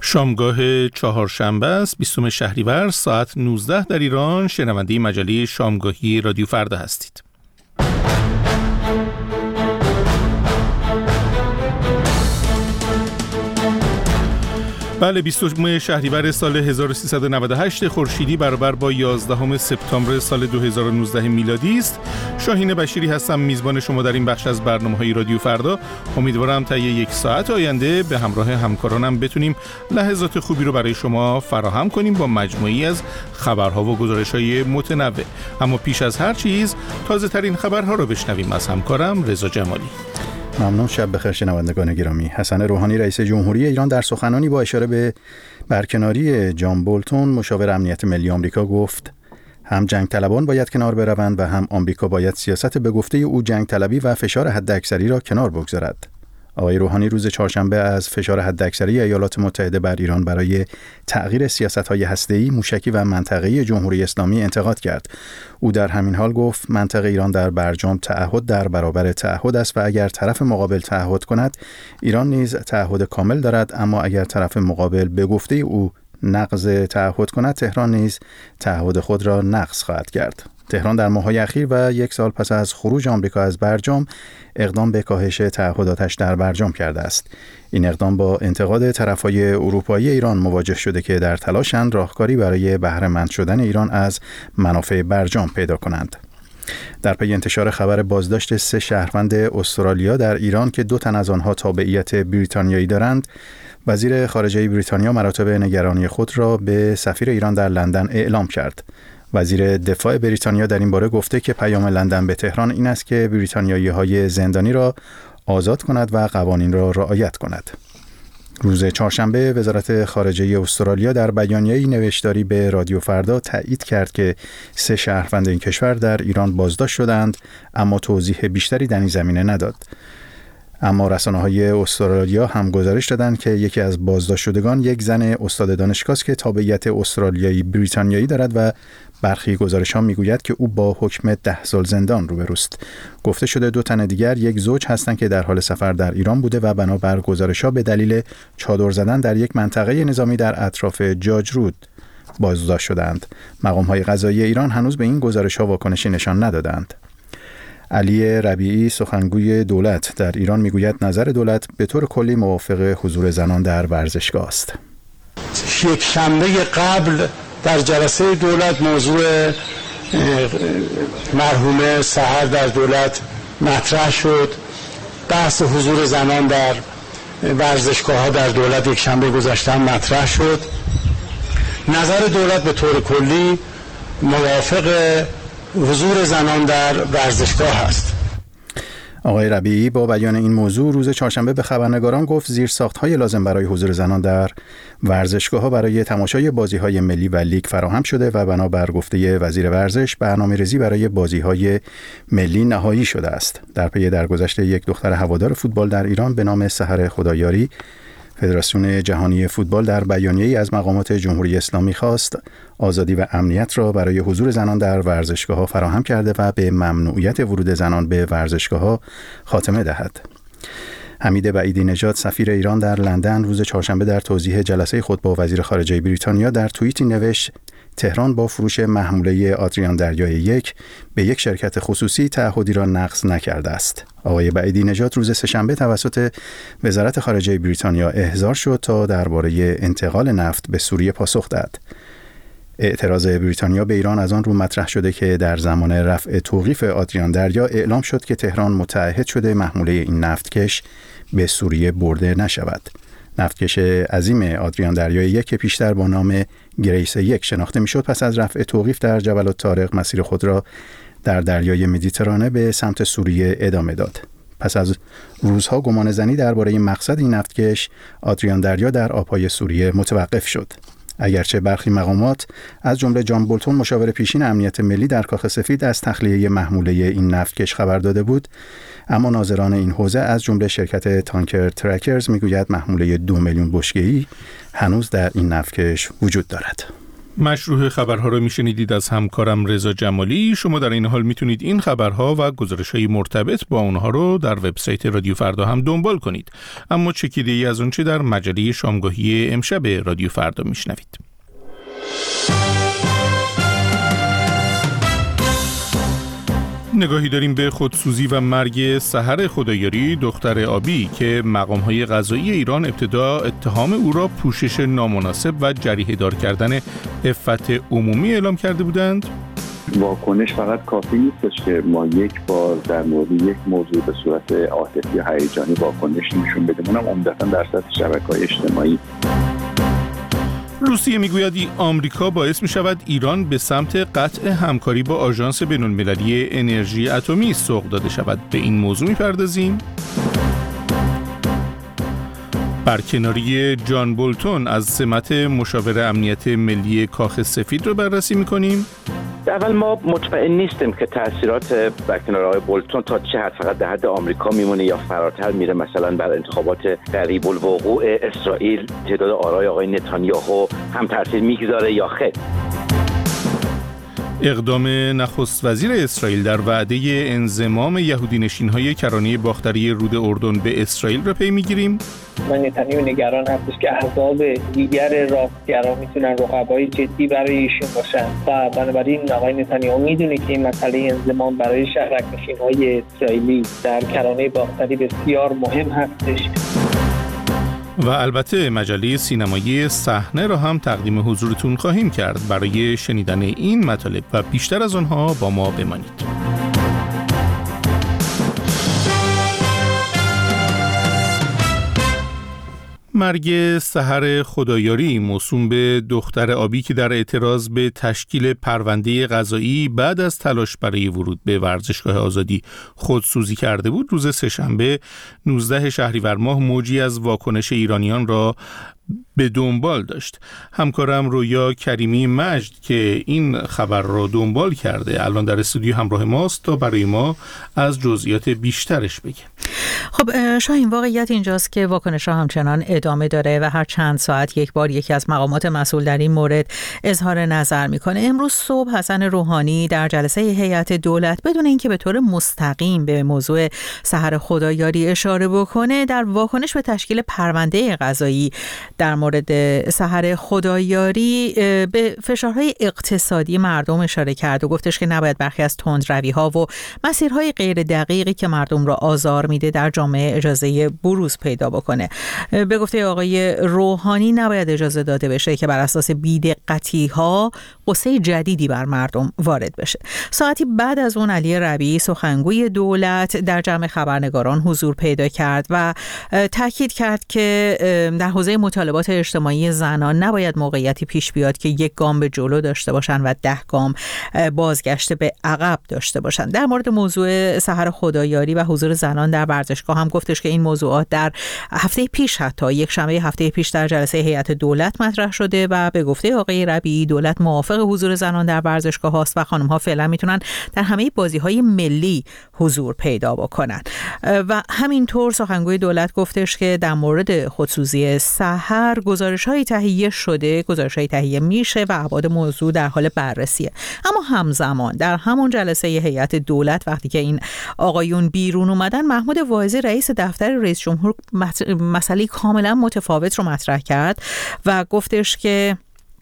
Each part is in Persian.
شامگاه چهارشنبه است 20 شهریور ساعت 19 در ایران. شنونده مجله شامگاهی رادیو فردا هستید. بله، 20 شهریور سال 1398 خورشیدی برابر با 11 سپتامبر سال 2019 میلادی است. شاهین بشیری هستم، میزبان شما در این بخش از برنامه‌های رادیو فردا. امیدوارم طی یک ساعت آینده به همراه همکارانم بتونیم لحظات خوبی رو برای شما فراهم کنیم با مجموعی از خبرها و گزارش‌های متنوع. اما پیش از هر چیز تازه ترین خبرها رو بشنویم از همکارم رضا جمالی. ممنون. شب بخیر شنوندگان گرامی. حسن روحانی رئیس جمهوری ایران در سخنانی با اشاره به برکناری جان بولتون مشاور امنیت ملی آمریکا گفت هم جنگ طلبان باید کنار بروند و هم آمریکا باید سیاست به گفته او جنگ طلبی و فشار حداکثری را کنار بگذارد. آقای روحانی روز چهارشنبه از فشار حداکثری ایالات متحده بر ایران برای تغییر سیاست‌های هسته‌ای، موشکی و منطقه‌ای جمهوری اسلامی انتقاد کرد. او در همین حال گفت منطقه ایران در برجام تعهد در برابر تعهد است و اگر طرف مقابل تعهد کند، ایران نیز تعهد کامل دارد، اما اگر طرف مقابل به گفته او نقض تعهد کند، تهران نیز تعهد خود را نقض خواهد کرد. تهران در ماه‌های اخیر و یک سال پس از خروج آمریکا از برجام اقدام به کاهش تعهداتش در برجام کرده است. این اقدام با انتقاد طرف‌های اروپایی ایران مواجه شده که در تلاشند راهکاری برای بهره‌مند شدن ایران از منافع برجام پیدا کنند. در پی انتشار خبر بازداشت 3 شهروند استرالیا در ایران که 2 تن از آنها تابعیت بریتانیایی دارند، وزیر خارجه بریتانیا مراتب نگرانی خود را به سفیر ایران در لندن اعلام کرد. وزیر دفاع بریتانیا در این باره گفته که پیام لندن به تهران این است که بریتانیایی‌های زندانی را آزاد کند و قوانین را رعایت کند. روز چهارشنبه وزارت خارجه استرالیا در بیانیه‌ای نوشتاری به رادیو فردا تایید کرد که 3 شهروند این کشور در ایران بازداشت شدند، اما توضیح بیشتری در این زمینه نداد. اما رسانه‌های استرالیا هم گزارش دادند که یکی از بازداشت شدگان یک زن استاد دانشگاه است که تابعیت استرالیایی بریتانیایی دارد و برخی گزارش‌ها می‌گوید که او با حکم 10 سال زندان روبروست. گفته شده 2 تن دیگر یک زوج هستند که در حال سفر در ایران بوده و بنابر گزارش‌ها به دلیل چادر زدن در یک منطقه نظامی در اطراف جاج رود بازداشت شدند. مقام‌های قضایی ایران هنوز به این گزارش‌ها واکنشی نشان ندادند. علی ربیعی سخنگوی دولت در ایران میگوید نظر دولت به طور کلی موافق حضور زنان در ورزشگاه است. یک شنبه قبل در جلسه دولت موضوع مرحومه سحر در دولت مطرح شد. بحث حضور زنان در ورزشگاه‌ها در دولت یک شنبه گذشته مطرح شد. نظر دولت به طور کلی موافق حضور زنان در ورزشگاه است. آقای ربیعی با بیان این موضوع روز چهارشنبه به خبرنگاران گفت زیرساخت‌های لازم برای حضور زنان در ورزشگاه‌ها برای تماشای بازی‌های ملی و لیگ فراهم شده و بنابر گفته وزیر ورزش برنامه‌ریزی برای بازی‌های ملی نهایی شده است. در پی درگذشت یک دختر هوادار فوتبال در ایران به نام سحر خدایاری، فدراسیون جهانی فوتبال در بیانیه‌ای از مقامات جمهوری اسلامی خواست آزادی و امنیت را برای حضور زنان در ورزشگاه‌ها فراهم کرده و به ممنوعیت ورود زنان به ورزشگاه‌ها خاتمه دهد. حمید بعیدی نژاد سفیر ایران در لندن روز چهارشنبه در توضیح جلسه خود با وزیر خارجه بریتانیا در توییتی نوشت تهران با فروش محموله آدریان دریای 1 به یک شرکت خصوصی تعهدی را نقض نکرده است. آقای بعیدی نژاد روز سه‌شنبه توسط وزارت خارجه بریتانیا احضار شد تا درباره انتقال نفت به سوریه پاسخ دهد. اعتراض بریتانیا به ایران از آن رو مطرح شده که در زمان رفع توقیف آدریان دریا اعلام شد که تهران متعهد شده محموله این نفتکش به سوریه برده نشود. نفتکش عظیم آدریان دریای 1 که پیشتر با نام گریس 1 شناخته میشد پس از رفع توقیف در جبل الطارق مسیر خود را در دریای مدیترانه به سمت سوریه ادامه داد. پس از روزها گمان زنی درباره مقصد این نفتکش آدریان دریا در آبهای سوریه متوقف شد. اگرچه برخی مقامات از جمله جان بولتون مشاور پیشین امنیت ملی در کاخ سفید از تخلیه محموله این نفتکش خبر داده بود، اما ناظران این حوزه از جمله شرکت تانکر ترکرز میگوید محموله 2 میلیون بشکه‌ای هنوز در این نفتکش وجود دارد. مشروع خبرها رو میشنیدید از همکارم رضا جمالی. شما در این حال میتونید این خبرها و گزارش‌های مرتبط با اونها رو در وبسایت رادیو فردا هم دنبال کنید. اما چکیده‌ای از اونچه در مجله شامگاهی امشب رادیو فردا میشنوید. نگاهی داریم به خودسوزی و مرگ سحر خدایاری، دختر آبی که مقام‌های قضایی ایران ابتدا اتهام او را پوشش نامناسب و جریحه‌دار کردن عفت عمومی اعلام کرده بودند. واکنش فقط کافی نیستش که ما یک بار در مورد یک موضوع به صورت عاطفی و هیجانی واکنش نشون بدیم، اونم عمدتاً در سطح شبکه‌های اجتماعی. روسیه میگوید آمریکا باعث می شود ایران به سمت قطع همکاری با آژانس بین‌المللی انرژی اتمی سوق داده شود. به این موضوع می‌پردازیم. برکناری جان بولتون از سمت مشاور امنیت ملی کاخ سفید رو بررسی می‌کنیم. اول ما مطمئن نیستیم که تأثیرات برکناری آقای بولتون تا چه حد فقط در حد آمریکا میمونه یا فراتر میره، مثلا بر انتخابات قریب الوقوع اسرائیل تعداد آرای آقای نتانیاهو هم تأثیر میگذاره یا خیر. اقدام نخست وزیر اسرائیل در وعده انضمام یهودی نشین‌های کرانه باختری رود اردن به اسرائیل را پی می‌گیریم. نتانیاهو نگران هستش که احزاب دیگر راستگرا میتونن رقبای جدی برای ایشون باشن و بنابراین آقای نتانیاهو میدونه که این مسئله انضمام برای شهرک‌نشین‌های اسرائیلی در کرانه باختری بسیار مهم هستش. و البته مجله سینمایی صحنه را هم تقدیم حضورتون خواهیم کرد. برای شنیدن این مطالب و بیشتر از آنها با ما بمانید. مرگ سحر خدایاری موسوم به دختر آبی که در اعتراض به تشکیل پرونده قضایی بعد از تلاش برای ورود به ورزشگاه آزادی خودسوزی کرده بود، روز سه‌شنبه 19 شهریور ماه موجی از واکنش ایرانیان را به دنبال داشت. همکارم رویا کریمی مجد که این خبر را دنبال کرده الان در استودیو همراه ماست تا برای ما از جزئیات بیشترش بگه. خب شاهین، واقعیت اینجاست که واکنش ها همچنان ادامه داره و هر چند ساعت یک بار یکی از مقامات مسئول در این مورد اظهار نظر میکنه. امروز صبح حسن روحانی در جلسه هیئت دولت بدون اینکه به طور مستقیم به موضوع سحر خدایاری اشاره بکنه، در واکنش به تشکیل پرونده قضایی در مورد سحر خدایاری به فشارهای اقتصادی مردم اشاره کرد و گفتش که نباید برخی از تندروی‌ها و مسیرهای غیر دقیقی که مردم را آزار میده در جامعه اجازه بروز پیدا بکنه. به گفته آقای روحانی نباید اجازه داده بشه که بر اساس بی‌دقتی‌ها غصه جدیدی بر مردم وارد بشه. ساعتی بعد از اون علی ربیعی سخنگوی دولت در جمع خبرنگاران حضور پیدا کرد و تاکید کرد که در حوزه مطالبات اجتماعی زنان نباید موقعیتی پیش بیاد که یک گام به جلو داشته باشن و 10 گام بازگشت به عقب داشته باشن. در مورد موضوع سحر خدایاری و حضور زنان در ورزشگاه هم گفتش که این موضوعات در هفته پیش، حتی یک شنبه هفته پیش در جلسه هیئت دولت مطرح شده و به گفته آقای ربیعی دولت موافق حضور زنان در ورزشگاه هاست و خانم ها فعلا میتونن در همه بازی‌های ملی حضور پیدا بکنن. و همینطور سخنگوی دولت گفتش که در مورد خودسوزی سحر گزارش‌های تهیه شده، گزارش‌های تهیه میشه و ابعاد موضوع در حال بررسیه. اما همزمان در همون جلسه هیئت دولت وقتی که این آقایون بیرون اومدن، محمود واعظی رئیس دفتر رئیس جمهور مسئله کاملا متفاوت رو مطرح کرد و گفتش که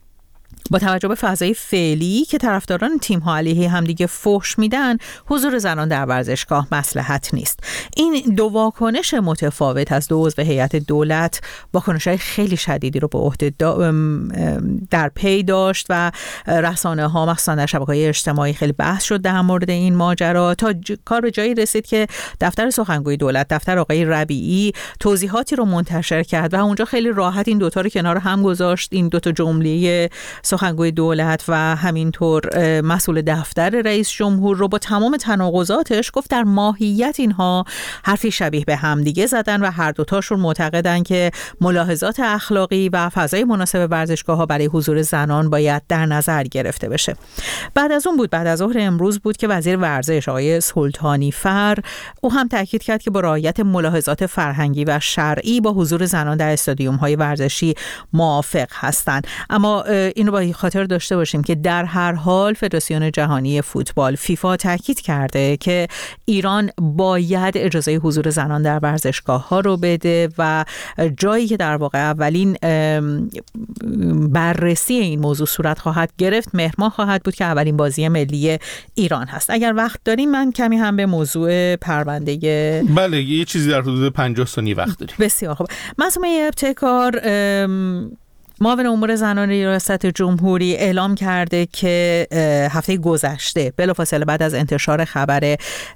با توجه به فضای فعلی که طرفداران تیم‌ها علیه همدیگه فحش میدن، حضور زنان در ورزشگاه مصلحت نیست. این دو واکنش متفاوت از دو عضو هیئت دولت واکنش‌های خیلی شدیدی رو به عهده در پی داشت و رسانه‌ها مخصوصا در شبکه‌های اجتماعی خیلی بحث شد در مورد این ماجرا تا کار به جایی رسید که دفتر سخنگوی دولت، دفتر آقای ربیعی، توضیحاتی رو منتشر کرد و اونجا خیلی راحت این دوتا رو کنار هم گذاشت. این دوتا جمله سخنگوی دولت و همینطور مسئول دفتر رئیس جمهور رو با تمام تناقضاتش گفت در ماهیت اینها حرفی شبیه به هم دیگه زدن و هر دوتاشون معتقدن که ملاحظات اخلاقی و فضای مناسب ورزشگاه‌ها برای حضور زنان باید در نظر گرفته بشه. بعد از اون بود، بعد از ظهر امروز بود که وزیر ورزش آقای سلطانی فر او هم تاکید کرد که با رعایت ملاحظات فرهنگی و شرعی با حضور زنان در استادیوم‌های ورزشی موافق هستند. اما اینو با خاطر داشته باشیم که در هر حال فدراسیون جهانی فوتبال فیفا تاکید کرده که ایران باید اجازه حضور زنان در ورزشگاه‌ها رو بده و جایی که در واقع اولین بررسی این موضوع صورت خواهد گرفت مهر ماه خواهد بود که اولین بازی ملی ایران هست. اگر وقت داریم من کمی هم به موضوع پرونده بله یه چیزی در حدود 50 ثانیه وقت داریم. بسیار خوب. معصومه ابتکار معاون امور زنان ریاست جمهوری اعلام کرده که هفته گذشته بلافاصله بعد از انتشار خبر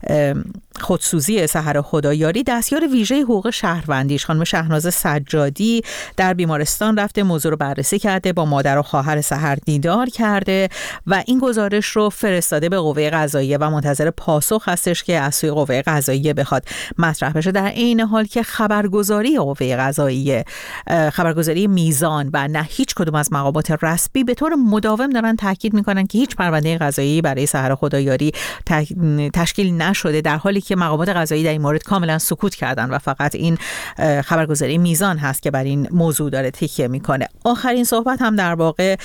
خودسوزی سحر خدایاری دستیار ویژه حقوق شهروندیش خانم شهناز سجادی در بیمارستان رفته، موضوع رو بررسی کرده، با مادر و خواهر سحر دیدار کرده و این گزارش رو فرستاده به قوه قضاییه و منتظر پاسخ هستش که از سوی قوه قضاییه بخواد مطرح بشه. در این حال که خبرگزاری قوه قضاییه، خبرگزاری میزان و نه هیچ کدوم از مقامات رسمی به طور مداوم دارن تاکید میکنن که هیچ پرونده قضایی برای سحر خدایاری تشکیل نشده، در حالی که مقامات قضایی در این مورد کاملا سکوت کردن و فقط این خبرگزاری میزان هست که بر این موضوع داره تکیه میکنه. آخرین صحبت هم در واقع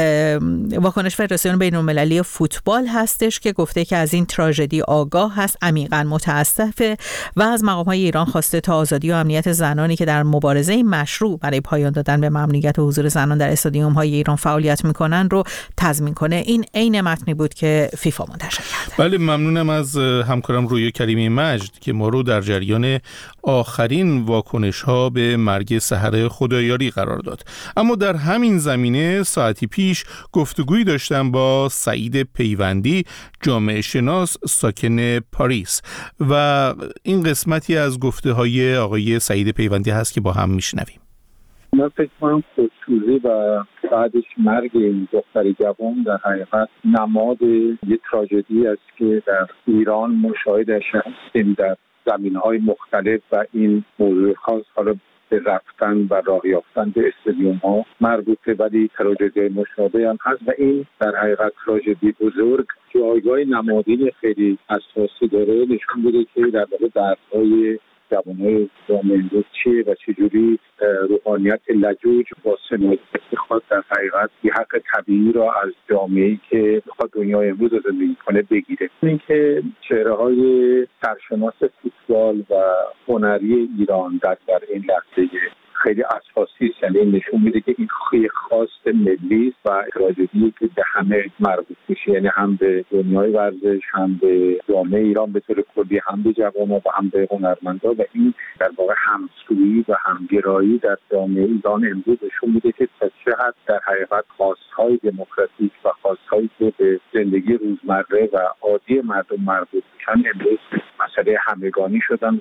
واکنش فدراسیون بین‌المللی فوتبال هستش که گفته که از این تراژدی آگاه هست، عمیقا متاسفه و از مقامات ایران خواسته تا آزادی و امنیت زنانی که در مبارزه مشروع برای پایان دادن به ممنوعیت و حضور زنان در استادیوم‌های ایران فعالیت میکنن رو تضمین کنه. این عین متنی بود که فیفا منتشر کرده. بله ممنونم از همکارم رویا کریمی مجد که ما رو در جریان آخرین واکنش‌ها به مرگ سحر خدایاری قرار داد. اما در همین زمینه ساعتی پیش گفتگویی داشتم با سعید پیوندی، جامعه شناس ساکن پاریس و این قسمتی از گفته‌های آقای سعید پیوندی هست که با هم میشنویم. من فکر کنم خودسوزی و بعدش مرگ این دختر جوان در حقیقت نماد یک تراژدی است که در ایران مشاهدش هستیم در زمینه‌های مختلف و این موضوع خاص حالا به رفتن و راه یافتن به استادیوم‌ها مربوطه، ولی تراژدی مشابه هم هست و این در حقیقت تراژدی بزرگ جایگاه نمادین خیلی اساسی داره. نشون میده که در واقع دردهای جوانای جامعه امروز چیه و چجوری روحانیت لجوج با سنوات خود در حقیقت یه حق طبیعی را از جامعه‌ای که بخواد دنیای امروز رو زندگی کنه بگیره. این که چهره‌های سرشناس فوتبال و هنری ایران در این لحظه خیلی اساسی است، یعنی نشون میده که این خواست ملی است و تراژدی که به همه مربوط میشه، یعنی هم به دنیای ورزش، هم به جامعه ایران به طور کلی، هم به جوانان و هم به هنرمندا و این در واقع همسویی و همگرایی در جامعه ایران امروز نشون میده که تا چه حد در حقیقت خواست‌های دموکراتیک و خواست‌هایی که به زندگی روزمره و عادی مردم مربوط میشن امروز مسئله همگانی شدن.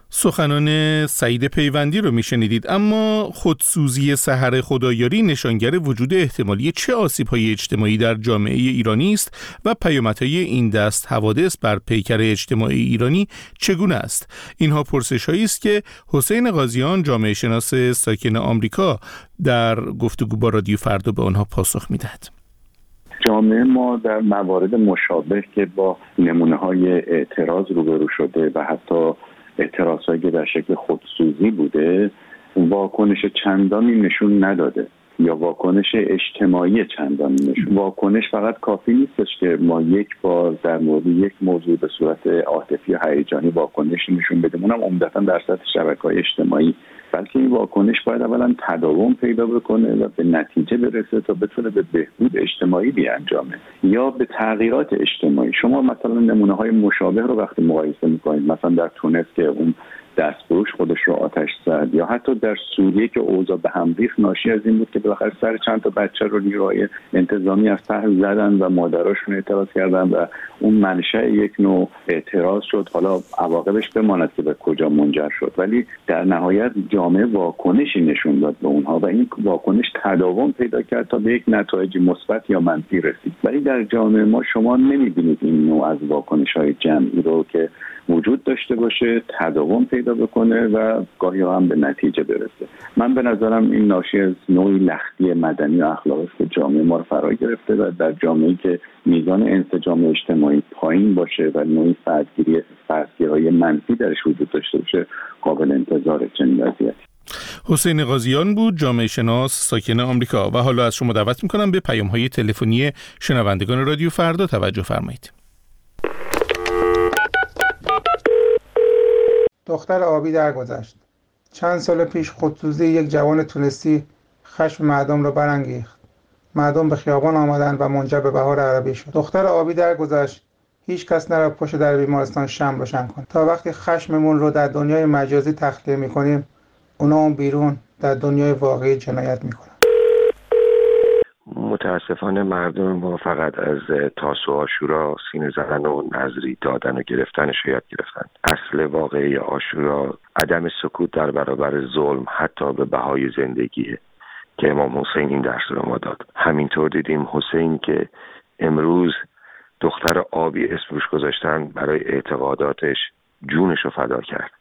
سخنان سعید پیوندی رو میشنیدید. اما خودسوزی سحر خدایاری نشانگر وجود احتمالی چه آسیب‌های اجتماعی در جامعه ایرانی است و پیامدهای این دست حوادث بر پیکر اجتماعی ایرانی چگونه است؟ اینها پرسش‌هایی است که حسین قاضیان، جامعه شناس ساکن آمریکا، در گفتگو با رادیو فردا به آنها پاسخ می‌دهد. جامعه ما در موارد مشابه که با نمونه‌های اعتراض روبرو شده و حتی اعتراضایی که در شکل خودسوزی بوده واکنش چندانی نشون نداده یا واکنش اجتماعی چندانی نشون. واکنش فقط کافی نیستش که ما یک بار در مورد یک موضوع به صورت عاطفی و هیجانی واکنش نشون بدیم، اونم عمدتاً در سطح شبکه‌های اجتماعی، بلکه این واکنش باید اولا تداوم پیدا بکنه و به نتیجه برسه تا بتونه به بهبود اجتماعی بیانجامه یا به تغییرات اجتماعی. شما مثلا نمونه‌های مشابه رو وقتی مقایسه می‌کنید، مثلا در تونس که اون دستفروش خودش رو آتش زد، یا حتی در سوریه که اوضاع به هم ریخت، ناشی از این بود که بالاخره سر چند تا بچه رو نیروهای انتظامی از ته زدن و مادراشون اعتراض کردن و اون منشأ یک نوع اعتراض شد. حالا عواقبش بماند که به کجا منجر شد، ولی در نهایت جامعه واکنشی نشون داد به اونها و این واکنش تداوم پیدا کرد تا به یک نتایج مثبت یا منفی رسید. ولی در جامعه ما شما نمی‌بینید این نوع از واکنش‌های جمعی رو که وجود داشته باشه، تداوم پیدا بکنه و گاهی هم به نتیجه برسه. من به نظرم این ناشی از نوعی لختی مدنی و اخلاقی است که جامعه ما رو فرا گرفته و در جامعه‌ای که میزان انسجام اجتماعی پایین باشه و نوعی فردگیری منفی درش وجود داشته باشه قابل انتظار چنین وضعیتی. حسین قاضیان بود، جامعه شناس ساکن آمریکا. و حالا از شما دعوت میکنم به پیام‌های تلفنی شنوندگان رادیو فردا توجه فرمایید. دختر آبی درگذشت. چند سال پیش خودسوزی یک جوان تونسی خشم مردم را برانگیخت. مردم به خیابان آمدند و منجر به بهار عربی شد. دختر آبی درگذشت. هیچ کس نرفت پشت در بیمارستان شمع روشن کند. تا وقتی خشممون رو در دنیای مجازی تخلیه می‌کنیم، اونا اون بیرون در دنیای واقعی جنایت می‌کنن. متاسفانه مردم ما فقط از تاسوعا و عاشورا سینه زدن و نظری دادن و گرفتنش یاد گرفتن. اصل واقعی عاشورا عدم سکوت در برابر ظلم حتی به بهای زندگیه که امام حسین این درس رو ما داد. همینطور دیدیم حسین که امروز دختر آبی اسمش گذاشتن برای اعتقاداتش جونش رو فدا کرد.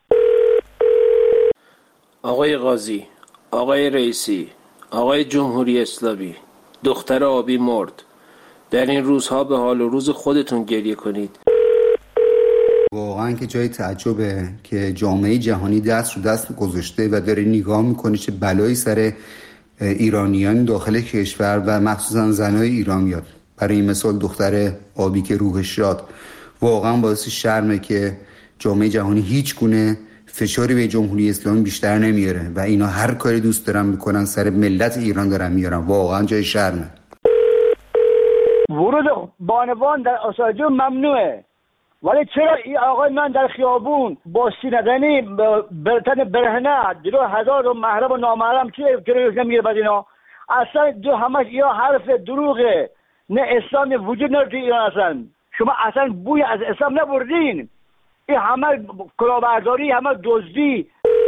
آقای قاضی، آقای رئیسی، آقای جمهوری اسلامی، دختر آبی مرد. در این روزها به حال و روز خودتون گریه کنید. واقعا که جای تعجبه که جامعه جهانی دست رو دست گذاشته و داره نگاه میکنه چه بلایی سر ایرانیان داخل کشور و مخصوصا زنای ایران میاد. برای این مثال دختر آبی که روحش شاد، واقعا باعث شرمه که جامعه جهانی هیچ گونه فشاری به جمهوری اسلامی بیشتر نمیاره و اینا هر کاری دوست دارن میکنن سر ملت ایران دارن میارن. واقعا جای شرمه. ورود بانوان در آسایجو ممنوعه، ولی چرا این آقای من در خیابون با سینه‌زنی برتن برهنه جلو هزار و محرم و نامحرم چیه گریه نمیگیره؟ بعد اینا اصلا همش یا حرف دروغه، نه اسلام وجود نداره ایران. اصلا شما اصلا بوی از اسلام نبردین. این همه کلاهبرداری، همه دزدی.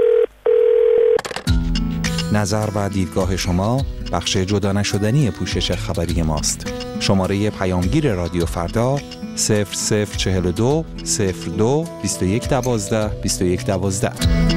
نظر و دیدگاه شما بخش جدا نشدنی پوشش خبری ماست. شماره پیامگیر رادیو فردا 0042 02 2112 2112.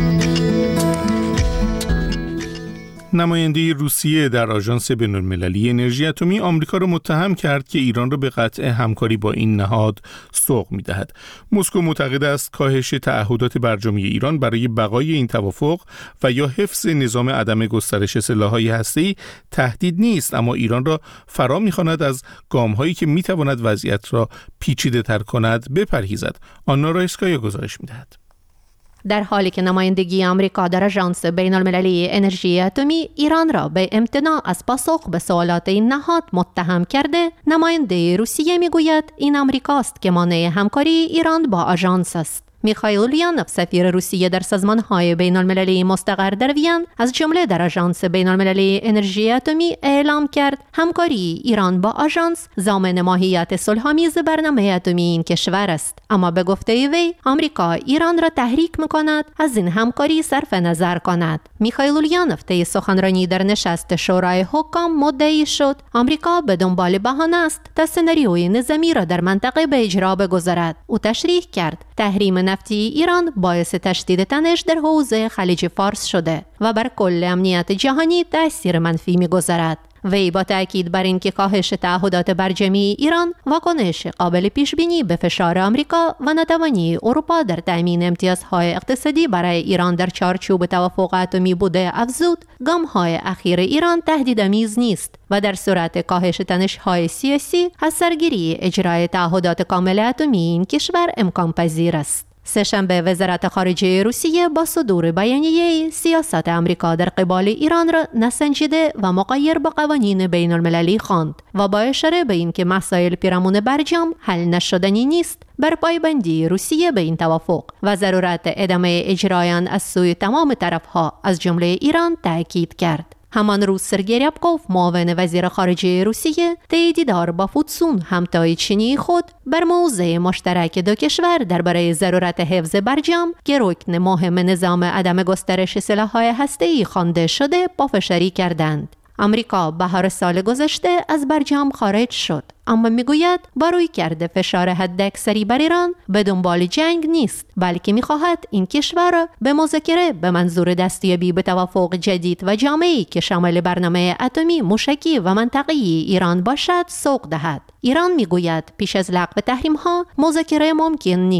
نماینده روسیه در آژانس بین‌المللی انرژی اتمی آمریکا را متهم کرد که ایران را به قطع همکاری با این نهاد سوق می‌دهد. مسکو معتقد است کاهش تعهدات برجامی ایران برای بقای این توافق و یا حفظ نظام عدم گسترش سلاح‌های هسته‌ای تهدید نیست، اما ایران را فرا می‌خواند از گام‌هایی که می‌تواند وضعیت را پیچیده‌تر کند بپرهیزد. آنا رایسکایا گزارش می‌دهد. در حالی که نمایندگی آمریکا در آژانس بین‌المللی انرژی اتمی ایران را به امتناع از پاسخ به سوالات این نهاد متهم کرده، نماینده روسیه میگوید این آمریکاست که مانع همکاری ایران با آژانس است. میخائیل اولیانوف سفیر روسیه در سازمان‌های بین‌المللی مستقر در وین از جمله در آژانس بین‌المللی انرژی اتمی اعلام کرد همکاری ایران با آژانس ضامن ماهیت صلح‌آمیز برنامه اتمی این کشور است، اما به گفته وی آمریکا ایران را تحریک می‌کند از این همکاری صرف نظر کند. میخائیل اولیانوف طی سخنرانی در نشست شورای حکام مدعی شد آمریکا به دنبال بهانه است تا سناریوی نظامی را در منطقه به اجرا بگذارد. او تشریح کرد تحریم نفتی ایران باعث تشدید تنش در حوزه خلیج فارس شده و بر کل امنیت جهانی تأثیر منفی می‌گذارد. وی با تأکید بر اینکه کاهش تعهدات برجامی ایران واکنش قابل پیشبینی به فشار آمریکا و ناتوانی اروپا در تأمین امتیازهای اقتصادی برای ایران در چارچوب توافق اتمی بوده افزود، گام‌های اخیر ایران تهدیدآمیز نیست و در صورت کاهش تنش‌های سیاسی از سرگیری اجرای تعهدات کامل اتمی این کشور امکان پذیر است. سه‌شنبه وزارت خارجه روسیه با صدور بیانیه سیاست آمریکا در قبال ایران را نسنجیده و مغایر با قوانین بین المللی خواند و با اشاره به اینکه مسائل پیرامون برجام حل نشدنی نیست بر پایبندی روسیه به این توافق و ضرورت ادامه اجرای آن از سوی تمام طرف‌ها از جمله ایران تأکید کرد. همان روز سرگئی ریابکوف معاون وزیر خارجه روسیه طی دیدار با فوتسون همتای چینی خود بر موضع مشترک دو کشور درباره ضرورت حفظ برجام که رکن مهم نظام عدم گسترش سلاح‌های هسته‌ای خوانده شده پافشاری کردند. آمریکا بهار سال گذشته از برجام خارج شد، اما میگوید با رویکرد فشار حداکثری بر ایران به دنبال جنگ نیست، بلکه میخواهد این کشور را به مذاکره به منظور دستیابی به توافق جدید و جامعی که شامل برنامه اتمی موشکی و منطقه‌ای ایران باشد سوق دهد. ایران میگوید پیش از لغو تحریم‌ها مذاکره ممکن نیست.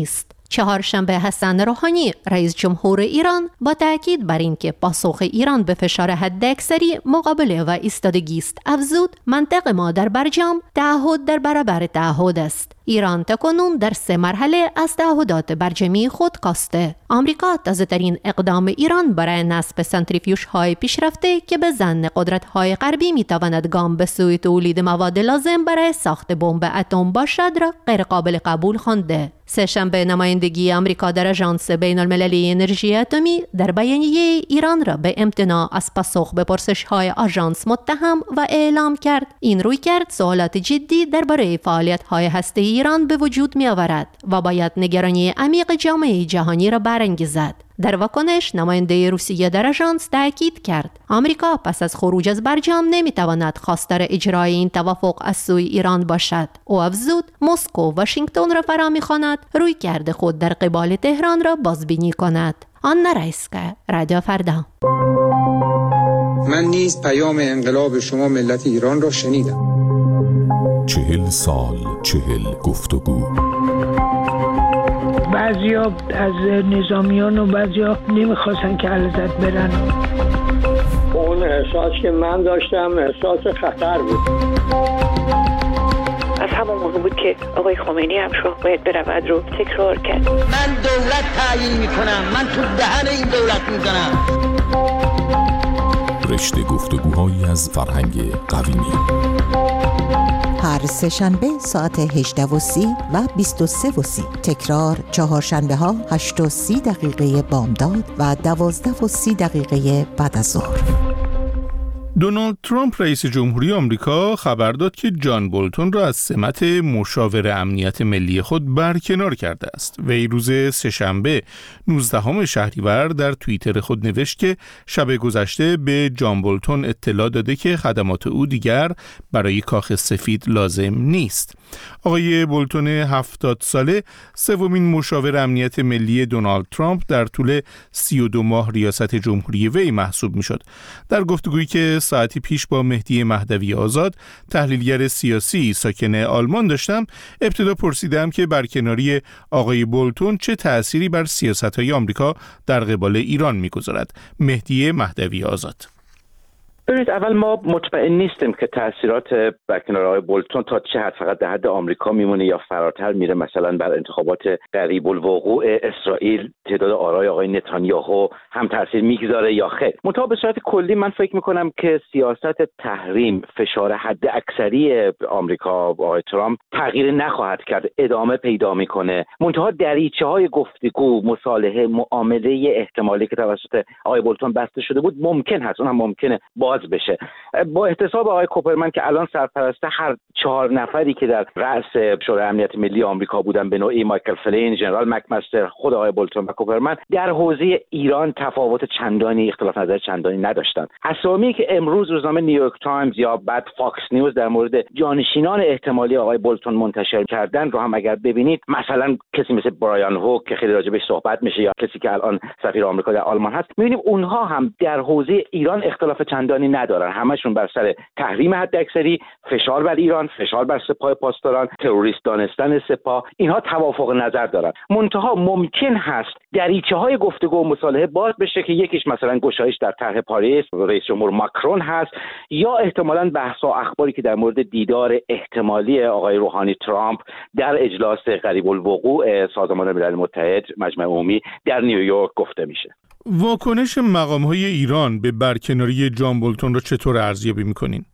چهارشنبه حسن روحانی رئیس جمهور ایران با تاکید بر اینکه پاسخ ایران به فشار حداکثری مقابله و ایستادگی است افزود منطق ما در برجام تعهد در برابر تعهد است. ایران تاکنون در 3 مرحله از تعهدات برجمی خود کاسته. آمریکا تازه‌ترین اقدام ایران برای نصب سنتریفیوژهای پیشرفته که به ظن قدرت‌های غربی می‌تواند گام به سوی تولید مواد لازم برای ساخت بمب اتم باشد را غیرقابل قبول خوانده. سه‌شنبه نمایندگی آمریکا در آژانس بین‌المللی انرژی اتمی در بیانیه ایران را به امتناع از پاسخ به پرسش‌های آژانس متهم و اعلام کرد. این رویکرد سوالات جدی درباره فعالیت‌های هسته‌ای ایران به وجود می‌آورد و باید نگرانی عمیق جامعه جهانی را برانگیزد. در واکنش نماینده روسیه در آژانس تاکید کرد آمریکا پس از خروج از برجام نمی‌تواند خواستار اجرای این توافق از سوی ایران باشد. او افزود مسکو واشنگتن را فرا می‌خواند رویکرد خود در قبال تهران را بازبینی کند. آنا رایسکا، رادیو فردا. من نیز پیام انقلاب شما ملت ایران را شنیدم. 40 سال 40 گفتگو. بعضیا از نظامیان و بعضیا نمیخواستن که علیزاده برن. اون احساس که من داشتم احساس خطر بود. از همون موقع بود که آقای خمینی هم شو باید برود رو تکرار کرد. من دولت تعیین میکنم، من تو دهن این دولت میزنم. رشته گفتگوهایی از فرهنگ قویمی. هر سه‌شنبه ساعت 18:30 و 23:30. تکرار چهارشنبه ها 8:30 بامداد و 12:30 بعد از ظهر. دونالد ترامپ رئیس جمهوری آمریکا خبر داد که جان بولتون را از سمت مشاور امنیت ملی خود برکنار کرده است. وی روز سه‌شنبه 19 شهریور در توییتر خود نوشت که شب گذشته به جان بولتون اطلاع داده که خدمات او دیگر برای کاخ سفید لازم نیست. آقای بولتون 70 ساله سومین مشاور امنیت ملی دونالد ترامپ در طول 32 ماه ریاست جمهوری وی محسوب می‌شد. در گفتگویی که ساعتی پیش با مهدی مهدوی آزاد تحلیلگر سیاسی ساکن آلمان داشتم، ابتدا پرسیدم که برکناری آقای بولتون چه تأثیری بر سیاست‌های آمریکا در قبال ایران می‌گذارد. مهدی مهدوی آزاد: ببینید، اول ما مطمئن نیستیم که تاثیرات برکناری آقای بولتون تا چه حد فقط در حد آمریکا میمونه یا فراتر میره، مثلا بر انتخابات قریب الوقوع اسرائیل تعداد آرای آقای نتانیاهو هم تاثیر میگذاره یا خیر. منتها به صورت کلی من فکر میکنم که سیاست تحریم، فشار حد اکثری آمریکا آقای ترامپ تغییر نخواهد کرد، ادامه پیدا میکنه. منتها دریچه‌های گفتگو، مصالحه، معامله احتمالی که توسط آقای بولتون بسته شده بود ممکن هست، اونم ممکنه باز بشه. با احتساب آقای کوپرمن که الان سرپرست هر 4 نفری که در رأس شورای امنیت ملی آمریکا بودن، به نوعی مایکل فلین، جنرال مکمستر، خود آقای بولتون و کوپرمن، در حوزه ایران تفاوت چندانی، اختلاف نظر چندانی نداشتن. اسامی که امروز روزنامه نیویورک تایمز یا بعد فاکس نیوز در مورد جانشینان احتمالی آقای بولتون منتشر کردن رو هم اگر ببینید، مثلا کسی مثل برایان هوک که خیلی راجع بهش صحبت میشه یا کسی که الان سفیر آمریکا در آلمان هست، می‌بینیم اونها هم در حوزه ایران اختلاف چندانی ندارن. همشون بر سر تحریم حداکثری، فشار بر ایران، فشار بر سپاه پاسداران، تروریست دانستن سپاه، اینها توافق نظر دارن. منتها ممکن هست دریچه‌های گفتگو و مصالحه باز بشه که یکیش مثلا گشایش در طرح پاریس رئیس جمهور ماکرون هست، یا احتمالاً بحث و اخباری که در مورد دیدار احتمالی آقای روحانی ترامپ در اجلاس قریب الوقوع سازمان ملل متحد مجمع عمومی در نیویورک گفته میشه. واکنش مقام‌های ایران به برکناری جان بولتون را چطور ارزیابی می‌کنین؟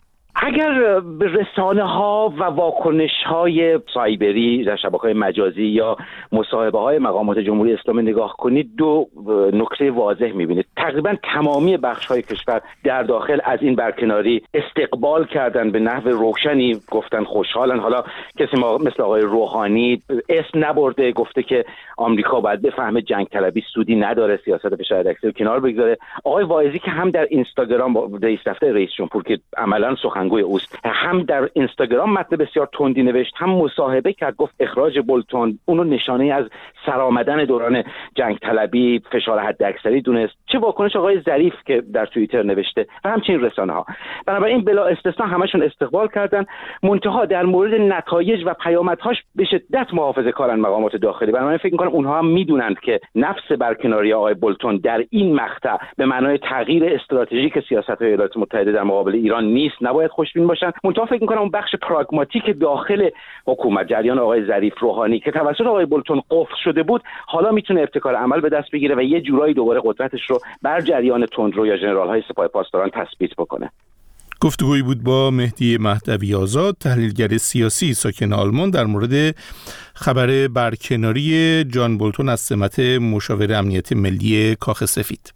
اگر به رسانه‌ها و واکنش‌های سایبری در شبکه‌های مجازی یا مصاحبه‌های مقامات جمهوری اسلامی نگاه کنید، 2 نکته واضح می‌بینید. تقریباً تمامی بخش‌های کشور در داخل از این برکناری استقبال کردن، به نحو روشنی گفتن خوشحالن. حالا کسی مثل آقای روحانی اسم نبرده، گفته که آمریکا باید بفهمه جنگ طلبی سودی نداره، سیاست فشار حداکثری کنار بگذاره. آقای واعظی که هم در اینستاگرام با رئیس دفتر رئیس جمهور که عملاً سخنگوی بلندگوی اوست. هم در اینستاگرام متن بسیار تندی نوشت، هم مصاحبه کرد، گفت اخراج بولتون اونو نشانه از سرآمدن دوران جنگ طلبی، فشار حداکثری دونست. چه واکنش آقای ظریف که در توییتر نوشته و همچنین رسانه‌ها. بنابراین بلا استثنا همشون استقبال کردن. منتها در مورد نتایج و پیامدهاش به شدت محافظه‌کارن مقامات داخلی. بنابراین فکر می‌کنم اونها هم میدونند که نفس برکناری آقای بولتون در این مقطع به معنای تغییر استراتژیک سیاست ایالات متحده در مقابل ایران نیست، نباید خوشبین باشن. منتها فکر می‌کنم اون بخش پراگماتیک داخل حکومت، جریان آقای ظریف، روحانی که توسط آقای بولتون قفل شده بود، حالا میتونه ابتکار عمل به دست بگیره و یه جورایی دوباره قدرتش رو بر جریان تندرو یا ژنرال‌های سپاه پاسداران تثبیت بکنه. گفتگویی بود با مهدی مهدوی آزاد، تحلیلگر سیاسی ساکن آلمان، در مورد خبر برکناری جان بولتون از سمت مشاور امنیت ملی کاخ سفید.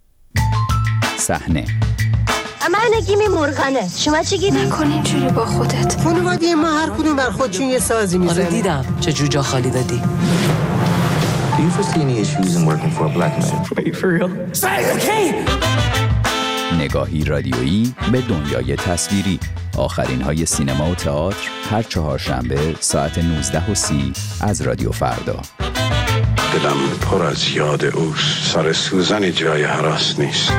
صحنه من نگیمی مرغنه. شما چی گیری؟ نکن اینجوری با خودت. خانواده ما هر کدوم بر خودشون یه سازی میزنه. آره دیدم چه جوجا خالی دادی. Do you foresee any issues in working for a black man? Wait, for real? Say okay. نگاهی رادیویی به دنیای تصویری. آخرین های سینما و تئاتر هر چهارشنبه ساعت 19:30 از رادیو فردا. دلم پر از یاد اوست. سر سوزن جای هراس نیست.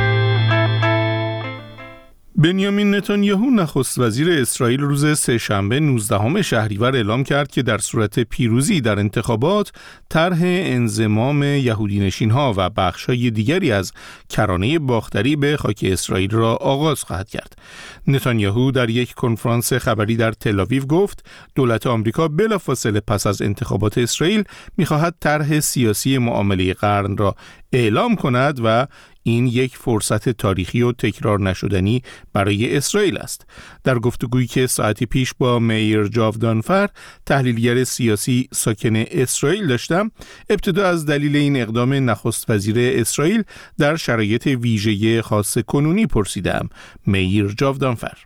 بنیامین نتانیاهو نخست وزیر اسرائیل روز سه‌شنبه 19 شهریور اعلام کرد که در صورت پیروزی در انتخابات طرح انضمام یهودی‌نشین‌ها و بخش‌های دیگری از کرانه باختری به خاک اسرائیل را آغاز خواهد کرد. نتانیاهو در یک کنفرانس خبری در تل‌آویو گفت دولت آمریکا بلافاصله پس از انتخابات اسرائیل می‌خواهد طرح سیاسی معامله قرن را اعلام کند و این یک فرصت تاریخی و تکرار نشدنی برای اسرائیل است. در گفتگویی که ساعتی پیش با میر جاودانفر، تحلیلگر سیاسی ساکن اسرائیل داشتم، ابتدا از دلیل این اقدام نخست وزیر اسرائیل در شرایط ویژه خاص کنونی پرسیدم. میر جاودانفر: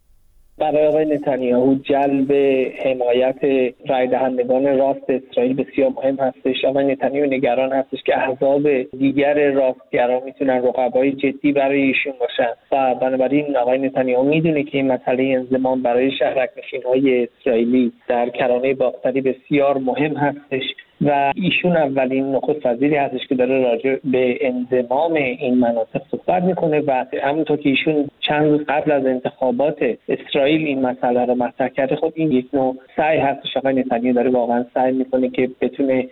برای آقای نتانیاهو جلب حمایت رای دهندگان راست اسرائیل بسیار مهم هستش. آقای نتانیاهو نگران هستش که احزاب دیگر راستگرا میتونن رقبای جدی برای ایشون باشن و بنابراین آقای نتانیاهو میدونه که این مسئله انضمام برای شهرک‌نشین‌های اسرائیلی در کرانه باختری بسیار مهم هستش و ایشون اولین نخست وزیری هستش که داره راجع به انضمام این مناطق صحبت میکنه و همونطور که ایشون چند روز قبل از انتخابات اسرائیل این مسئله رو مطرح کرده، خب این یک نوع سعی هستش. آقای نتانیاهو داره واقعا سعی میکنه که بتونه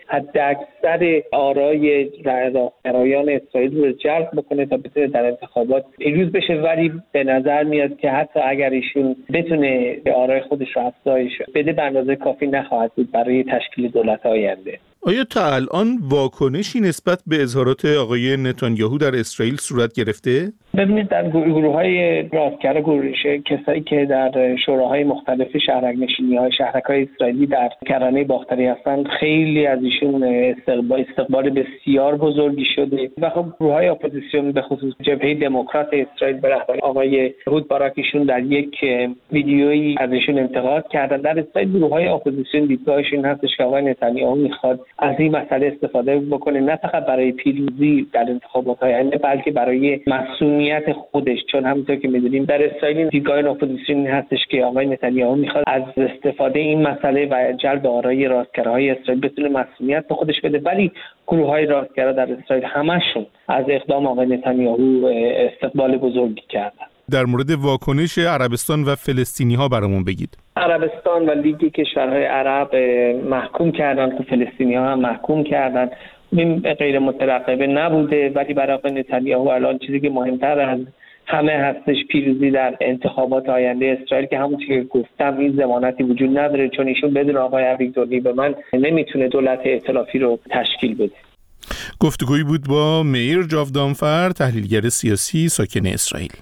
حداکثر آرای راستگرایان اسرائیل رو جلب بکنه تا بتونه در انتخابات پیروز بشه، ولی به نظر میاد که حتی اگر ایشون بتونه آرای خودش رو افزایش بده به اندازه کافی نخواهد بود برای تشکیل دولت آینده. آیا تا الان واکنشی نسبت به اظهارات آقای نتانیاهو در اسرائیل صورت گرفته؟ ببینید در گروه‌های راستگرا، کسایی که در شوراهای مختلف شهرک‌نشینی‌های شهرک‌های اسرائیلی در کرانه باختری هستند، خیلی از ایشون استقبال بسیار بزرگی شده و خب گروه‌های اپوزیسیون به خصوص جبهه دموکرات اسرائیل به رهبری آقای اهود باراک ایشون در یک ویدیویی از ایشون انتقاد کردن. در اسرائیل گروه‌های اپوزیسیون دیدگاهشون هستش که آقای نتانیاهو می‌خواد از این مسئله استفاده بکنه، نه فقط برای پیروزی در انتخابات آینده بلکه برای مسئولیت خودش، چون همونطور که می‌دونیم در اسرائیل دیدگاه اپوزیسیون هستش که آقای نتانیاهو می‌خواد از استفاده این مسئله و جلب آرای راستگراهای اسرائیل بتونه مسئولیت به خودش بده، ولی گروه‌های راستگرا در اسرائیل همشون از اقدام آقای نتانیاهو استقبال بزرگی کردن. در مورد واکنش عربستان و فلسطینی‌ها برامون بگید. عربستان و لیگ کشورهای عرب محکوم کردن، که فلسطینی‌ها هم محکوم کردن. این غیر مترقبه نبوده، ولی برای آقای نتانیاهو الان چیزی که مهمتر از همه هستش پیروزی در انتخابات آینده اسرائیل، که همونطور که گفتم این ضمانتی وجود نداره، چون ایشون بدون آقای اویگدور لیبرمن نمیتونه دولت ائتلافی رو تشکیل بده. گفتگویی بود با میر جاودانفر، تحلیلگر سیاسی ساکن اسرائیل.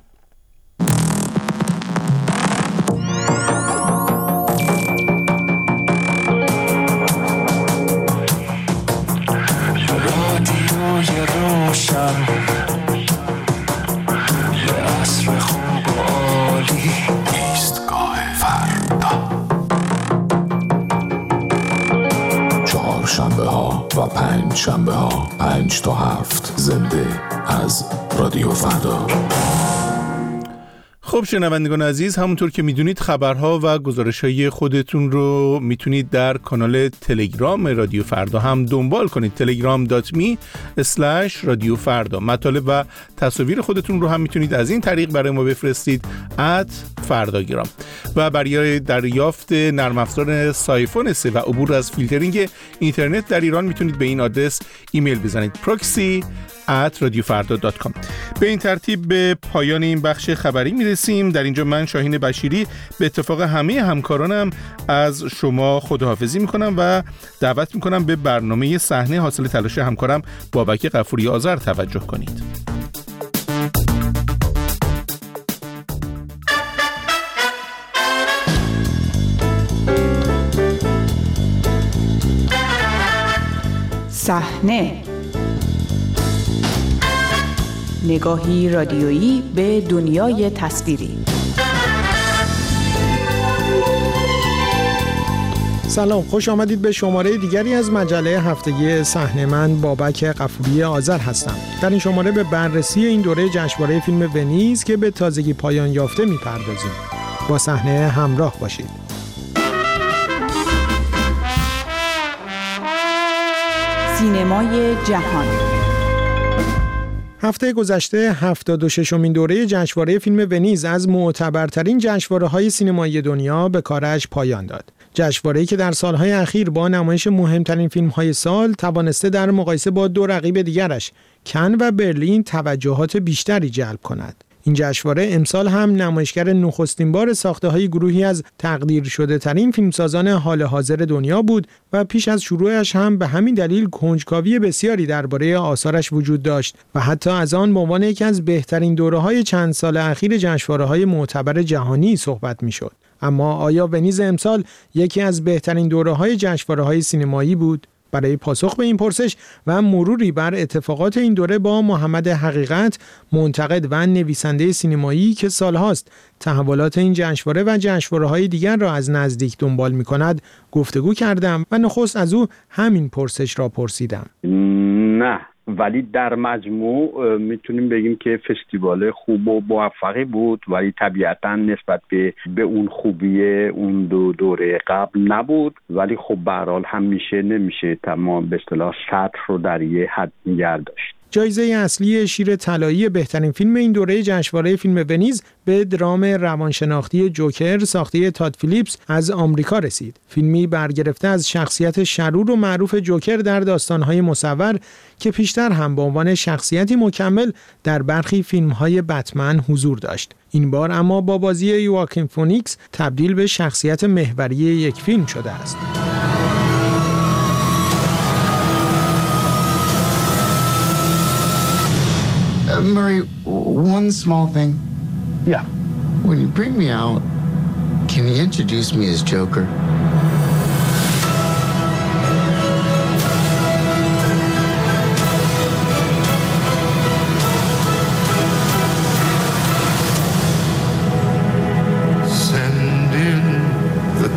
و 5 شنبه ها 5 تا 7 زنده از رادیو فردا. خب خب شنوندگان عزیز، همونطور که میدونید خبرها و گزارش‌های خودتون رو میتونید در کانال تلگرام رادیو فردا هم دنبال کنید. telegram.me/رادیو فردا. مطالب و تصاویر خودتون رو هم میتونید از این طریق برای ما بفرستید @فرداگرام. و برای دریافت نرم افزار سایفون 3 و عبور از فیلترینگ اینترنت در ایران میتونید به این آدرس ایمیل بزنید: proxy@radiofarda.com. به این ترتیب به پایان این بخش خبری میرسیم. در اینجا من شاهین بشیری به اتفاق همه همکارانم از شما خداحافظی میکنم و دعوت میکنم به برنامه صحنه حاصل تلاش همکارم بابک غفوری آذر توجه کنید. صحنه، نگاهی رادیویی به دنیای تصویری. سلام، خوش آمدید به شماره دیگری از مجله هفتگی صحنه. من بابک غفوری آذر هستم. در این شماره به بررسی این دوره جشنواره فیلم ونیز که به تازگی پایان یافته می‌پردازیم. با صحنه همراه باشید. سینمای جهان. هفته گذشته 76مین دوره جشنواره فیلم ونیز از معتبرترین جشنواره‌های سینمایی دنیا به کارش پایان داد. جشنواره‌ای که در سالهای اخیر با نمایش مهمترین فیلم‌های سال توانسته در مقایسه با دو رقیب دیگرش کن و برلین توجهات بیشتری جلب کند. این جشنواره امسال هم نمایشگر نخستین بار ساخته‌های گروهی از تقدیر شده ترین فیلمسازان حال حاضر دنیا بود و پیش از شروعش هم به همین دلیل کنجکاوی بسیاری درباره آثارش وجود داشت و حتی از آن به عنوان یکی از بهترین دوره‌های چند سال اخیر جشنواره‌های معتبر جهانی صحبت می‌شد. اما آیا ونیز امسال یکی از بهترین دوره‌های جشنواره‌های سینمایی بود؟ برای پاسخ به این پرسش و مروری بر اتفاقات این دوره با محمد حقیقت، منتقد و نویسنده سینمایی که سالهاست تحولات این جشنواره و جشنواره‌های دیگر را از نزدیک دنبال می‌کند گفتگو کردم و نخست از او همین پرسش را پرسیدم. نه، ولی در مجموع میتونیم بگیم که فستیوال خوب و موفقی بود، ولی طبیعتاً نسبت به اون خوبی اون دو دوره قبل نبود. ولی خب به هر حال همیشه نمیشه تمام به اصطلاح سطح رو در یه حد نگه داشت. جایزه اصلی شیر طلایی بهترین فیلم این دوره جشنواره فیلم ونیز به درام روانشناختی جوکر ساخته تاد فیلیپس از آمریکا رسید. فیلمی برگرفته از شخصیت شرور و معروف جوکر در داستان‌های مصور که پیشتر هم به عنوان شخصیتی مکمل در برخی فیلم‌های بتمن حضور داشت. این بار اما با بازی یواکین فونیکس تبدیل به شخصیت محوری یک فیلم شده است. Murray, one small thing. Yeah. When you bring me out, can you introduce me as Joker? Send in the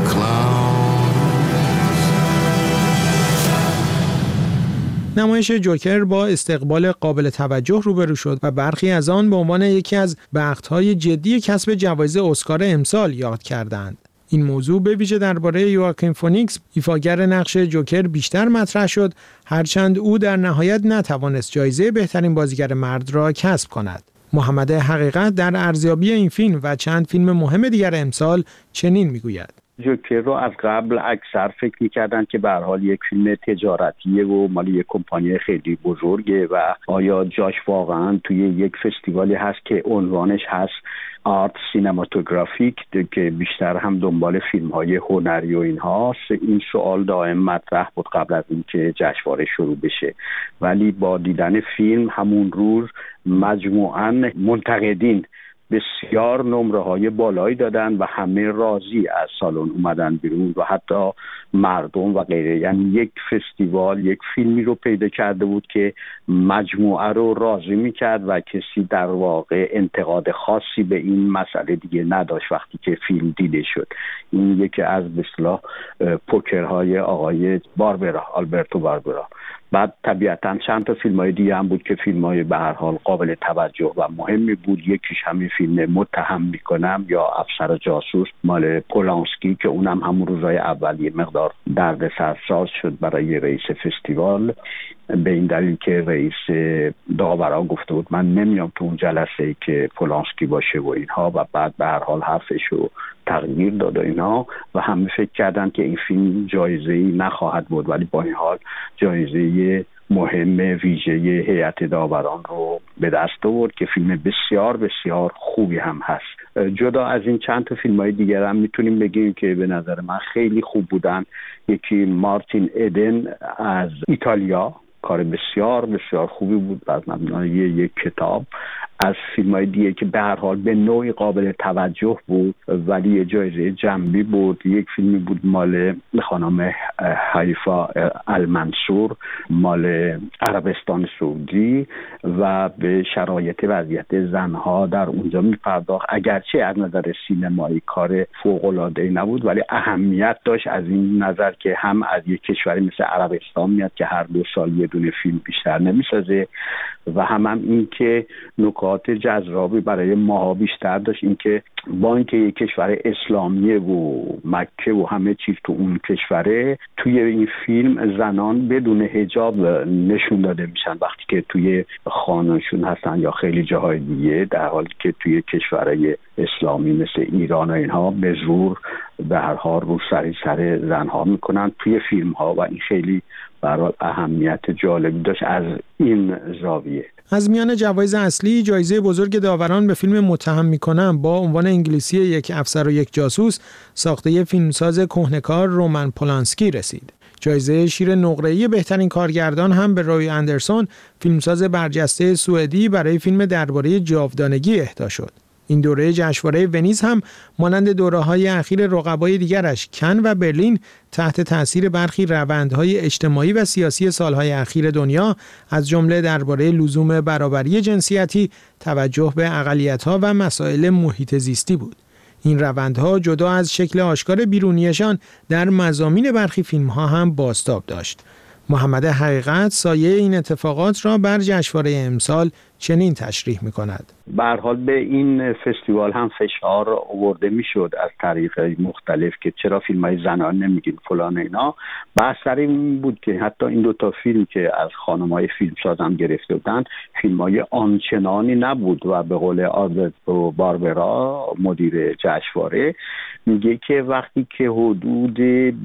نمایش جوکر با استقبال قابل توجه روبرو شد و برخی از آن به عنوان یکی از بخت‌های جدی کسب جوایز اسکار امسال یاد کردند. این موضوع به ویژه درباره یواکین فونیکس ایفاگر نقش جوکر بیشتر مطرح شد، هرچند او در نهایت نتوانست جایزه بهترین بازیگر مرد را کسب کند. محمد حقیقت در ارزیابی این فیلم و چند فیلم مهم دیگر امسال چنین میگوید: جوکر رو از قبل اکثر فکر می‌کردن که به هر حال یک فیلم تجارتیه و مال یک کمپانی خیلی بزرگه و آیا جاش واقعا توی یک فستیوالی هست که عنوانش هست آرت سینماتوگرافیک که بیشتر هم دنبال فیلم‌های هنری و اینهاست. این سوال دائم مطرح بود قبل از اینکه جشنواره شروع بشه، ولی با دیدن فیلم همون روز مجموعاً منتقدین بسیار نمره‌های بالایی دادن و همه راضی از سالن اومدن بیرون و حتی مردم و غیره. یعنی یک فستیوال یک فیلمی رو پیدا کرده بود که مجموعه رو راضی می‌کرد و کسی در واقع انتقاد خاصی به این مسئله دیگه نداشت وقتی که فیلم دیده شد. این یکی از به اصطلاح پوکرهای آقای باربرا، آلبرتو باربرا. بعد طبیعتاً چند تا فیلم‌های دیگه هم بود که فیلم‌های به هر حال قابل توجه و مهمی بود. یکیش همین فیلم متهم میکنم یا افسر جاسوس مال پولانسکی که اونم همون روزهای اول یه مقدار دردسرساز شد برای رئیس فستیوال، به این دلیل که رئیس داوران گفته بود من نمیام تو اون جلسه که پولانسکی باشه و اینها، و بعد به هر حال حرفشو تغییر داد و اینا و همه فکر کردن که این فیلم جایزه‌ای نخواهد بود، ولی با این حال جایزه مهم ویژه هیئت داوران رو به دست آورد که فیلم بسیار بسیار خوبی هم هست. جدا از این چند تا فیلم‌های دیگر هم میتونیم بگیم که به نظر من خیلی خوب بودن. یکی مارتین ایدن از ایتالیا، کار بسیار بسیار خوبی بود از مبنای یک کتاب. از فیلم‌های دیگه که به هر حال به نوعی قابل توجه بود ولی یه جایزه جنبی بود، یک فیلمی بود مال خانم حیفا المنصور مال عربستان سعودی و به شرایط وضعیت زنها در اونجا می‌پرداخت. اگرچه از نظر سینمایی کار فوق‌العاده‌ای نبود ولی اهمیت داشت از این نظر که هم از یک کشوری مثل عربستان میاد که هر 2 سال یه دونه فیلم بیشتر نمی‌سازه و هم این که نکات جذابی برای ماها بیشتر داشت، این که با اینکه یک کشور اسلامیه و مکه و همه چیز تو اون کشوره، توی این فیلم زنان بدون حجاب نشون داده میشن وقتی که توی خانه‌شون هستن یا خیلی جاهای دیگه، در حالی که توی کشورهای اسلامی مثل ایران و اینها به زور به هر حال رو سر زنها میکنن توی فیلم ها و این خیلی برای اهمیت جالبی داشت از این زاویه. از میان جوایز اصلی، جایزه بزرگ داوران به فیلم متهم میکنم با عنوان انگلیسی یک افسر و یک جاسوس ساخته فیلمساز کهنه‌کار رومن پولانسکی رسید. جایزه شیر نقره‌ای بهترین کارگردان هم به روی اندرسون، فیلمساز برجسته سوئدی، برای فیلم درباره جاودانگی اهدا شد. این دوره جشنواره ونیز هم مانند دوره‌های اخیر رقبای دیگرش کن و برلین تحت تأثیر برخی روندهای اجتماعی و سیاسی سالهای اخیر دنیا از جمله درباره لزوم برابری جنسیتی، توجه به اقلیت‌ها و مسائل محیط زیستی بود. این روندها جدا از شکل آشکار بیرونیشان در مضامین برخی فیلم‌ها هم بازتاب داشت. محمد حقیقت سایه این اتفاقات را بر جشنواره امسال چنین تشریح می‌کند. به هر حال به این فستیوال هم فشار آورده میشد از طریق مختلف که چرا فیلم‌های زنان نمیگین فلان اینا. بحث سر این بود که حتی این 2 فیلم که از خانم‌های فیلمساز هم گرفته بودن فیلم‌های آنچنانی نبود و به قول آلبرتو باربرا مدیر جشنواره میگه که وقتی که حدود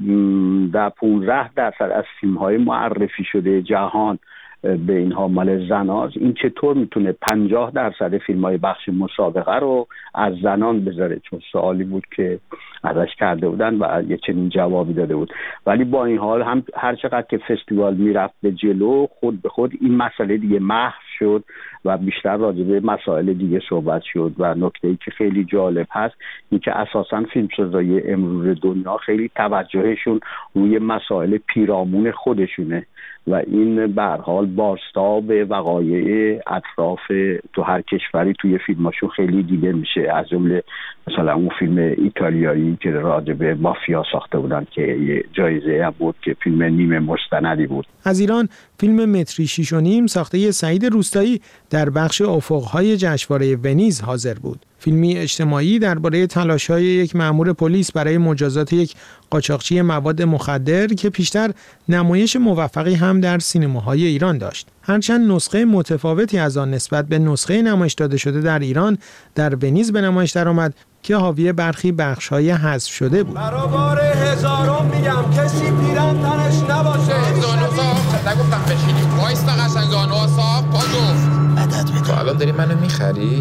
15% از فیلم‌های معرفی شده جهان به اینها مال زناست، این چطور میتونه 50% فیلم‌های بخش مسابقه رو از زنان بذاره؟ چون سوالی بود که ازش کرده بودن و یه چنین جوابی داده بود. ولی با این حال هم هر چقدر که فستیوال میرفت به جلو خود به خود این مسئله دیگه محو شد و بیشتر راجع به مسائل دیگه صحبت شد و نکته‌ای که خیلی جالب هست این که اساساً فیلمسازای امروز دنیا خیلی توجهشون روی مسائل پیرامون خودشونه و این به هر حال بازتاب وقایع اطراف تو هر کشوری توی فیلماشون خیلی دیده میشه. از جمله مثلا اون فیلم ایتالیایی که راجع به مافیا ساخته بودن که یه جایزه هم بود که فیلم نیمه مستندی بود. از ایران فیلم متری 6.5 ساخته سعید روستایی در بخش افق‌های جشنواره ونیز حاضر بود. فیلمی اجتماعی درباره تلاش‌های یک مأمور پلیس برای مجازات یک قاچاقچی مواد مخدر که پیشتر نمایش موفقی هم در سینماهای ایران داشت. هرچند نسخه متفاوتی از آن نسبت به نسخه نمایش داده شده در ایران در ونیز به نمایش درآمد که حاوی برخی بخش‌های حذف شده بود. برابر هزارم میگم کسی پیرن تنش نباشه. زانو صاحب نگفتم بشینیم. وایستا قشنگ زانو صاحب پا جفت. مدد بده. تو الان داری منو میخری؟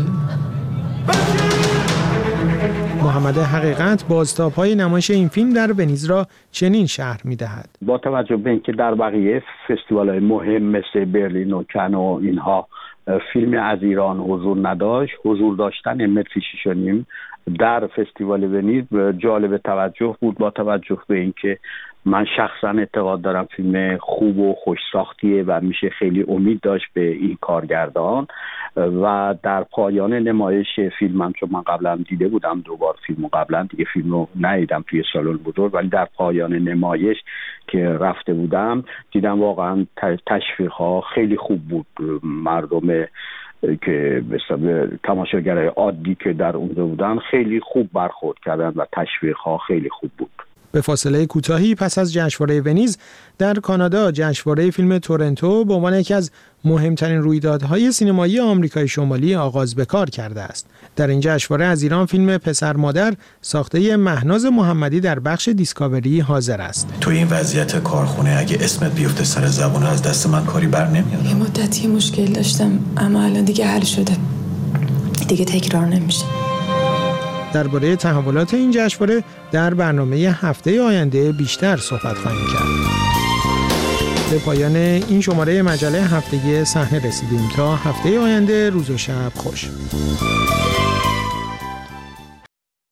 محمد حقیقت بازتاب‌های نمایش این فیلم در ونیز را چنین شرح می‌دهد. با توجه به اینکه در بقیه فستیوال‌های مهم مثل برلین و کن و اینها فیلم از ایران حضور نداشت، حضور داشتن متری 6.5 در فستیوال ونیز جالب توجه بود با توجه به اینکه من شخصا اعتقاد دارم فیلم خوب و خوش ساختیه و میشه خیلی امید داشت به این کارگردان و در پایان نمایش فیلمم چون من قبلا دیده بودم 2 بار فیلمو قبلا دیگه فیلمو ندیدم توی سالن بزرگ ولی در پایان نمایش که رفته بودم دیدم واقعا تشویق‌ها خیلی خوب بود. مردم که به تماشاگرای عادی که در اونجا بودن خیلی خوب برخورد کردن و تشویق‌ها خیلی خوب بود. به فاصله کوتاهی پس از جشنواره ونیز در کانادا، جشنواره فیلم تورنتو به عنوان یکی از مهمترین رویدادهای سینمایی آمریکای شمالی آغاز به کار کرده است. در این جشنواره از ایران فیلم پسر مادر ساخته مهناز محمدی در بخش دیسکاوری حاضر است. تو این وضعیت کارخونه اگه اسمت بیفته سر زبون از دست من کاری بر نمیاد. یه مدتی مشکل داشتم اما الان دیگه حل شده. دیگه تکرار نمیشه. درباره تحولات این جشنواره در برنامه هفته آینده بیشتر صحبت خواهیم کرد. به پایان این شماره مجله هفتگی صحنه رسیدیم. تا هفته آینده روز و شب خوش.